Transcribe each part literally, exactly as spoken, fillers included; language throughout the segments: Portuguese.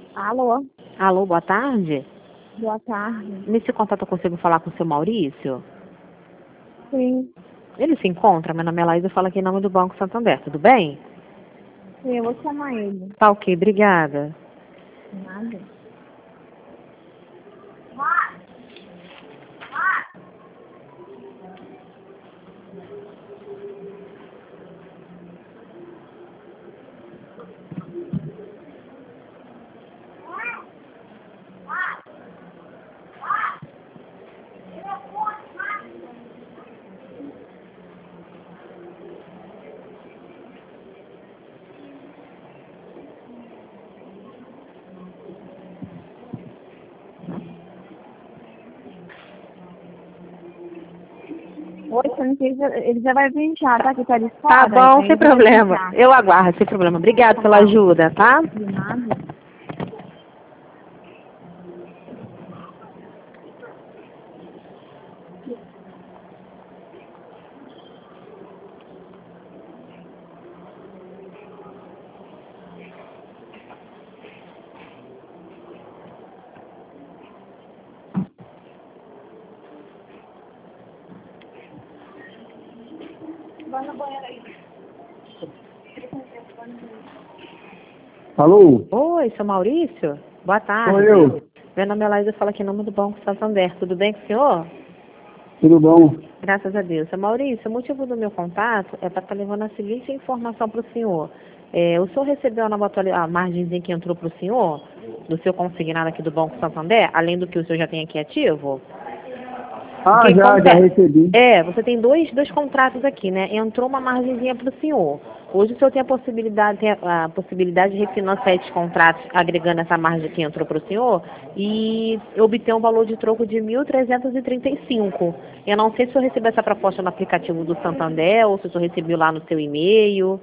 Alô, Alô, boa tarde. boa tarde. Nesse contato eu consigo falar com o seu Maurício? Sim, Ele se encontra? Meu nome é Laís, eu falo aqui em nome do Banco Santander, tudo bem? sim, eu vou chamar ele. Tá ok, obrigada. Nada. Oi, você não quis, ele já vai vir já, tá aqui para ele fora. Tá bom, então sem ele já vai vir problema. já. Eu aguardo, sem problema. Obrigada pela Tá. ajuda, tá? De nada. Vai no banheiro aí. Alô? Oi, seu Maurício? Boa tarde. Sou eu. Meu nome é Laís, eu falo aqui em nome do Banco Santander, tudo bem com o senhor? Tudo bom? Graças a Deus. Seu Maurício, o motivo do meu contato é para estar levando a seguinte informação para o senhor. É, o senhor recebeu a nova atuali- a margenzinha que entrou para o senhor, do seu consignado aqui do Banco Santander, além do que o senhor já tem aqui ativo? Ah, que já, já acontece? recebi. É, você tem dois, dois contratos aqui, né? Entrou uma margenzinha para o senhor. Hoje o senhor tem a possibilidade, tem a, a possibilidade de refinanciar esses contratos, agregando essa margem que entrou para o senhor, e obter um valor de troco de mil trezentos e trinta e cinco. Eu não sei se o senhor recebeu essa proposta no aplicativo do Santander, ou se o senhor recebeu lá no seu e-mail.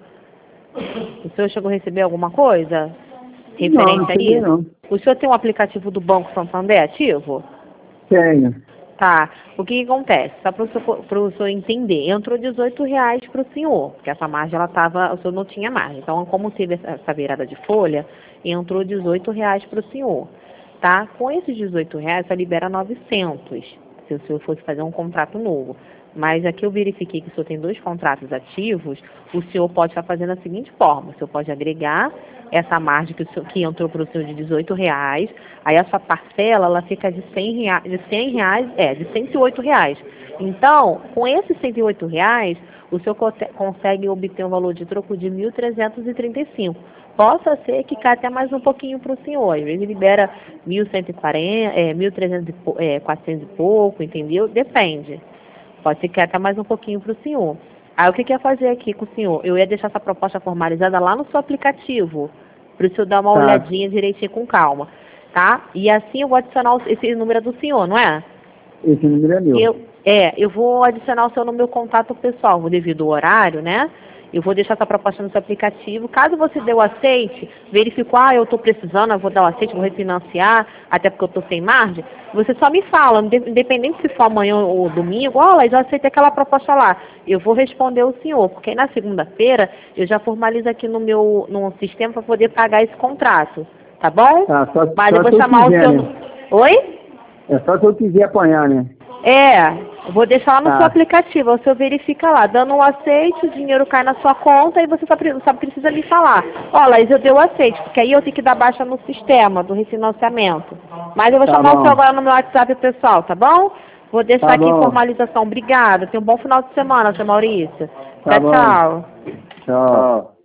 O senhor chegou a receber alguma coisa Não, não referente a cheguei isso? não. O senhor tem um aplicativo do Banco Santander ativo? Tenho. Tá. O que, que acontece? Só para o senhor, pro senhor entender, entrou dezoito reais para o senhor, porque essa margem ela tava, o senhor não tinha margem. Então, como teve essa, essa virada de folha, entrou dezoito reais para o senhor. Tá? Com esses dezoito reais, você libera novecentos, se o senhor fosse fazer um contrato novo. Mas aqui eu verifiquei que o senhor tem dois contratos ativos, o senhor pode estar fazendo da seguinte forma, o senhor pode agregar essa margem que, o senhor, que entrou para o senhor de dezoito reais, aí essa parcela ela fica de cem reais, de cem reais, é, de cento e oito reais. Então, com esses cento e oito reais, o senhor consegue obter um valor de troco de mil trezentos e trinta e cinco. Possa ser que caia até mais um pouquinho para o senhor. Às vezes libera mil cento e quarenta, é, mil e trezentos, é, quatrocentos e pouco, entendeu? Depende. Pode ser que até mais um pouquinho para o senhor. Aí o que, que eu ia fazer aqui com o senhor? Eu ia deixar essa proposta formalizada lá no seu aplicativo, para o senhor dar uma Tá. olhadinha direitinho com calma, tá? E assim eu vou adicionar esse número do senhor, não é? Esse número é meu. Eu, é, eu vou adicionar o seu no meu contato pessoal, devido ao horário, né? Eu vou deixar essa proposta no seu aplicativo. Caso você dê o aceite, verificou, ah, eu estou precisando, eu vou dar o aceite, vou refinanciar, até porque eu estou sem margem, você só me fala, independente se for amanhã ou domingo, olha, já aceitei aquela proposta lá. Eu vou responder o senhor, porque na segunda-feira eu já formalizo aqui no meu no sistema para poder pagar esse contrato, tá bom? Tá, só, Mas só eu vou se eu chamar quiser, o seu... né? Oi? É só se eu quiser apanhar, né? É, eu vou deixar lá no Tá. seu aplicativo, o senhor verifica lá, dando um aceite, o dinheiro cai na sua conta e você só, pre- só precisa me falar. Ó, Laís, eu dei o aceite, porque aí eu tenho que dar baixa no sistema do refinanciamento. Mas eu vou Tá chamar o senhor bom. agora no meu WhatsApp pessoal, tá bom? Vou deixar Tá aqui a bom. formalização. Obrigada, tenha um bom final de semana, seu Maurício. Tá Tchau, bom. tchau. Tchau.